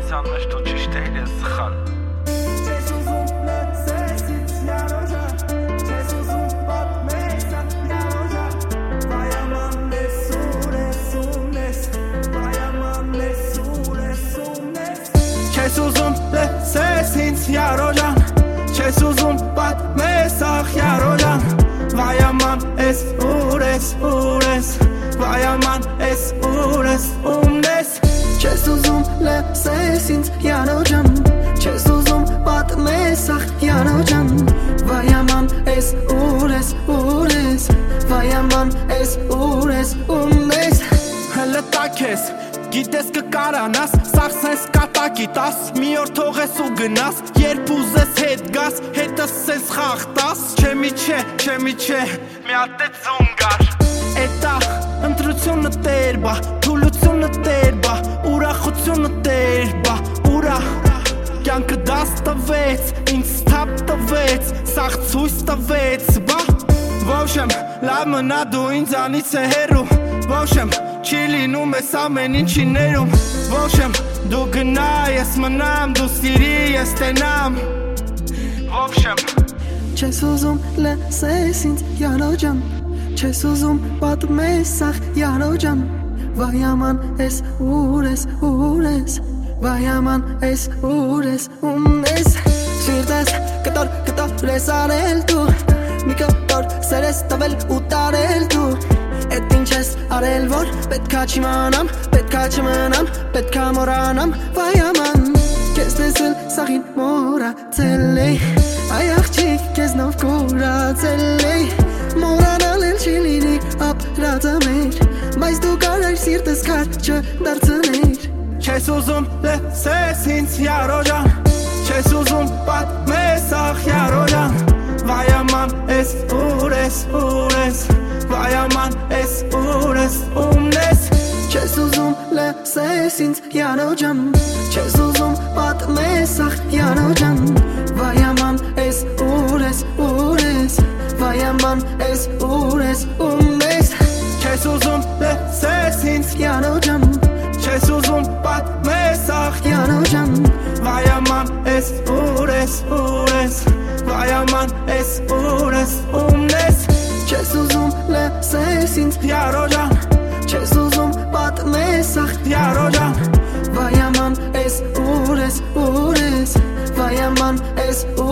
Ինձան մեջ դու ճիշտ ես սխալ Չես ուզում լսես ինձ յարոժա Չես ուզում պատմես յարոժա Վայաման ես ուր ես ունես Վայաման ես ուր ես ունես Չես ուզում լսես ինձ յարոժան Չես ուզում պատմես յարոժան Վայաման ես ուր ես Վայաման ես ուր ես ունես Չես ուզում լսես ինձ յարոջան Չես ուզում պատմես յարոջան Վայաման ես ուր ես Վայաման ես ուր ես ունես Հլը տակ ես Գիտես կկարանաս, սաղսես կատակի տաս Մի օր թողես ու գնաս, երբ ուզես հետ գաս Հետս ես խաղտաս, չէ, մի ատեց ունգար Էտա, ընտրությունը տեր բա, թուլությունը տեր բա Ուրախությունը տեր բա, ուրա Կյանքը դաս տվեց, ինձ թապ տվեց Սաղ ցույց տվեց, բա Ոშեմ, լավ մնա դու ինձանից է հեռու Ոշեմ, չի լինում ես ամեն ինչի ներում Ոշեմ, դու գնա, ես մնամ, դու սիրի, ես տենամ Ոշեմ Չես ուզում լսես ինձ յարոջան Չես ուզում պատմես յարոջան Վայաման ես ուր ես Վայաման ես ուր ես ունես Սիրտես կտոր ես արել դու Մի կտոր սեր ես տվել ու տարել դու Էդ ինչ ես արել որ պետքա չիմանամ Պետքա մորանամ Վայաման Կեզ տեսել սաղին մորացել էի Այ աղջիկ կեզնով կորացել էի Մորանալ էլ չի լինի ապրածը մեր Բայց դու կարար սիրտս կար չդարձներ Չես ուզում լսես ինձ յարոջան Չես ուզում պատմես յարոջան Վայաման ես ուր ես Վայաման ես ուր ես ունես Չես ուզում լսես ինձ յարոջան Չես ուզում պատմես յարոջան Վայաման ես ուր ես Վայաման ես ուր ես ունես Չես ուզում լսես ինձ յարոջան Չես ուզում պատմես յարոջան Վայաման ես ուր ես Վայաման ես ուր ես ունես Չես ուզում լսես ինձ յարոջան Չես ուզում պատմես յարոջան Վայաման ես ուր ես Վայաման ես